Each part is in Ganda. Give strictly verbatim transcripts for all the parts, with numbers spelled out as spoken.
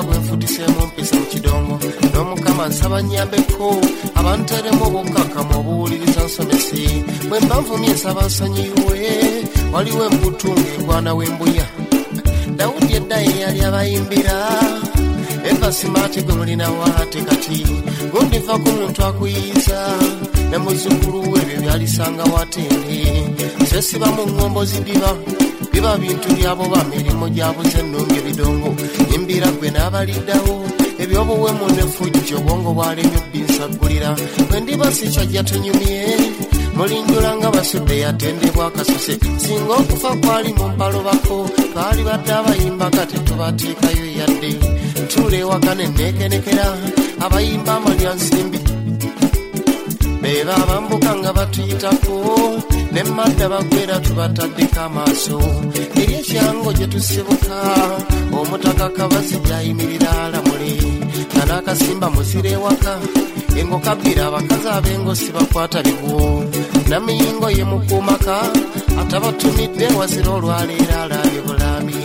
bwe nfutisemu mpisa mu kidongo n'omukama nsaba nnyambeko abanteremu obukkakkamu obuwuliriza nsomesi bwe mba nvumye nsaba nsonyiwe waliwo embutunga engwana w'embuya Dawudi edda ye yali abayimbira Eva simati gwe mulina waate kati gundiva ku muntu akuyiza ne muzzukulu w'ebyo byalisanga watende sesiba mu ngombo zidiba biba bintu byabo bamirimu gyabuze ennungi ebidongo imbira gwe n'abaliddawo ebyobuwemu n'effujjo obwongo bwalemye binsagulira bwe ndiba sikyajja tunyumye mulinjula nga basudde yatendebwa akasuse singa okufa kwali mu mpalobako twali badde abayimba kate tubateekayo yadde ntula ewaka ne neekenekera abayimba amalyansimbi beba abambuka nga batuyitako nemmadda bagwera tubataddeko amaaso eri ekyango gye tusibuka omutaka kabazi gyayimirira alamule nga n'akasimba muzira ewaka engo kabbira abakazi ab'engo sibakwata bigwo namiyingo ye mukuumaka atabatumidde wazira olwaleero alaabye bulaami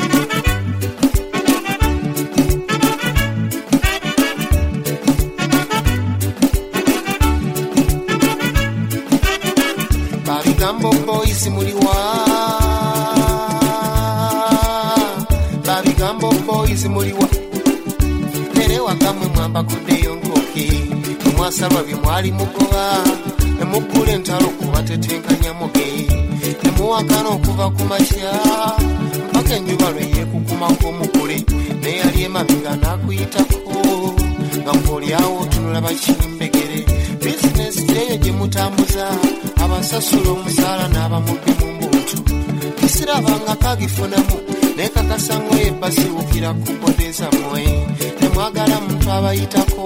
Babigambo boys muliwa Babigambo boys muliwa Nerewa kamwe mwamba kudeyo nkoke Mwasaba bimwali mugoba Nemugule ntalo kubatetenkanya muge Nemuwakana okuva ku masya mpaka enjuba lwe yeekukumako mukule neyali emabega n'akuyitako nga ng'olyawo tunula bakimbegere bizinesi teyo gye mutambuza abasasula omusaala n'abamubbi mu mbuutu kisirabanga kagifunamu nekakasango yebbasiwukira ku bode zammwe temwagala muntu abayitako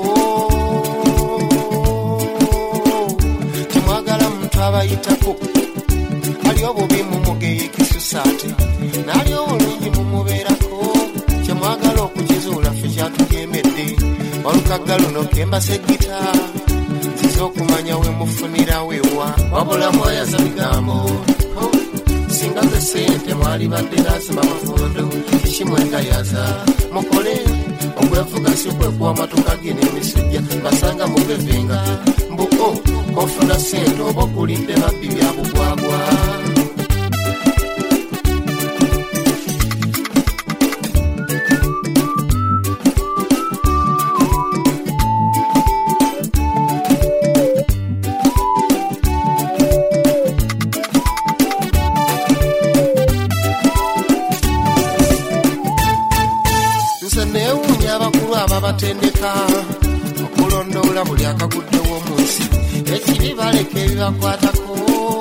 temwagala muntu abayitako ali obubi mumugeyo ekisusaate n'ali obulungi mumubeerako kyemwagala okukizuula ffe kyatujemedde olukagga luno kembasa egita nziza okumanya we mufunira wewa wabula mwayaza bigambo singa ze ssente mwali badde lazima mafundo kikimwegayaza mukole okwefuga si kwekuwa matuka ge n'emisujja basanga mubevenga mbuko ofuna ssente oba okulidde babbi bya bugwagwa ababatendeka okulondoola buli akaguddewo mu nsi ekibi baleka ebibakwatako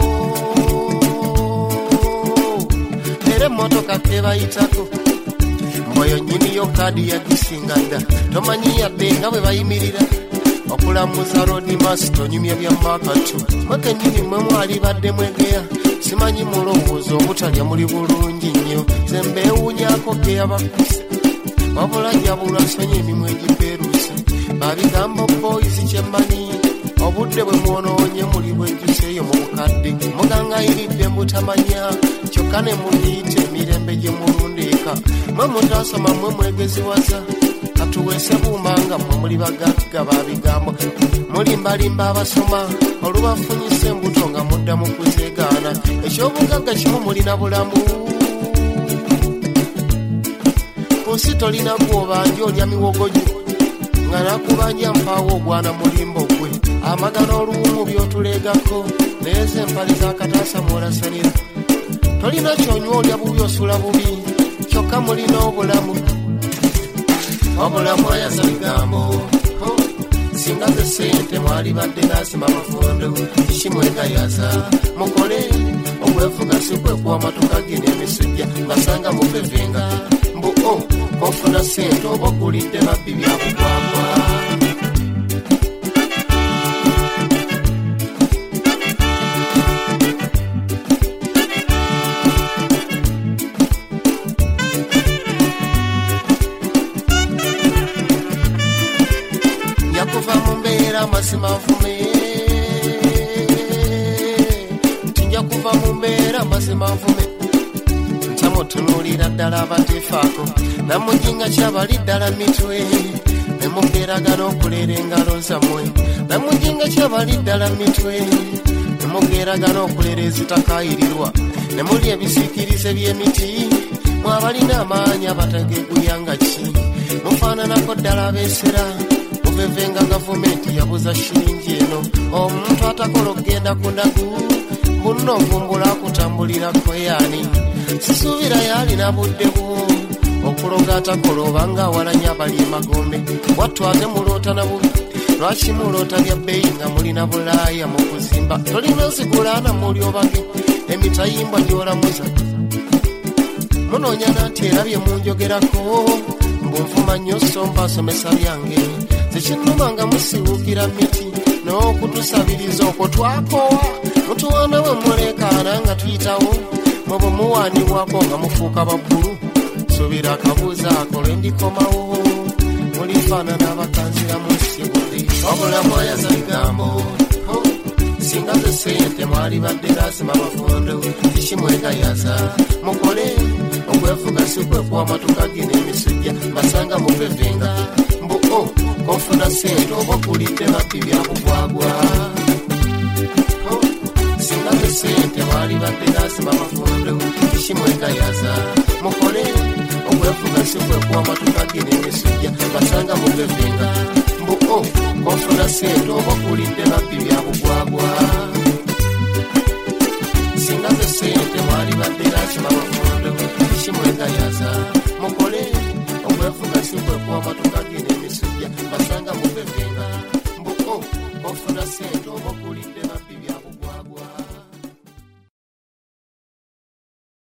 era emmotoka kebayitako mboyo nnyiniyo kaadi yagisinga dda tomanyi yadde nga bwe bayimirira okulamuza rodi masi tonyumya bya makatu mweke nnyini mwe mwali badde mwegeya simanyi mulowooza obutalya muli bulungi nnyo zembeewuunyako ge yabakusa wabula jabula nsonyi emimwe egipeeruuse babigambo boys kyemmanyi obudde bwe mwonoonye muli bwejjuseeyo mu bukadde mugangayiridde mbutamanya kyokka ne muyite emirembe gye mulundeeka mwe mutasoma mwe mwegeziwaza katuweese buumanga mwe muli bagagga babigambo mulimbalimba abasoma olubafunyisa embuto nga mudda mu kuzeegaana ekyobugagga kimu mulina bulamu kunsi tolina gwobanja olya miwogojo nga nakubanja mpaawo ogwana mulimbo gwe amagana oluwumu byotuleegako neeza empali zakataasa mwolasanira tolina kyonywa olya bubi osula bubi kyokka mulina obulamu obulamu ayaza bigambo singa ze ssente mwali badde lazima mafundo kikimwegayaza mukole okwefuga si kwekuwa matuka ge n'emisujja basanga mubevenga mbuo ofuna ssente oba okulidde babbi bya bugwagwa njakuva mu mbeera mazima nvume nti njakuva mu mbeera mazima nvume ntamu otunuulira ddala abateefaako namujinga kyabali ddala mitwe nemugeragana okulera engalo zammwe namujinga kyabali ddala mitwe nemugeragana okulera ezitakayirirwa nemuli ebisiikirize by'emiti mwabalina amaanyi abategeguyanga ki mufaananako ddala abeesera muvevenga gavumenti yabuza shiringi eno omuntu atakola okugenda ku ndagu bunno ovumbula akutambulirako yaani sisuubira yalina budde bwo okuloga atakola obanga awalanya abali emagombe wattu ate muloota na bubi lwaki muloota bya bbeeyi nga mulina bulaaya mu kuzimba tolina zigulaana muli obage emitayimbwa gy'olamuza munoonya nti era bye munjogerako mbunvuma nnyo so mpasomesa byange tekinnuma nga musiwukira miti n'okutusabiriza okwo twakowa mutuwaana we mulekaana nga tuyitawo mwe bwe muwaanibwako nga mufuuka baggulu subira akabuuza ako lwe ndikomawo mulifaanana abakanzira mu nsi buli obulamu ayaza bigambo singa ze ssente mwali badde lazima bafondo kikimwegayaza mukole okwefuga si kwekuwa matuka gino emisujja basanga muvevenga mbu o konfuna ssente oba okulidde babbi byakugwagwa singa ze ssente mwali badde lazima bafondo kikimwegayaza mukole okwefuga si kwekuwa matuka gino emisujja basanga muvevenga mbu o konfuna ssente oba okulidde babbi byakugwagwa singa ze ssente mwali badde lazima bafondo kikimwegayaza mukole okwefuga si kwekuwa matuka gino emisujja basanga muvevenga mbu o konfuna ssente oba okulidde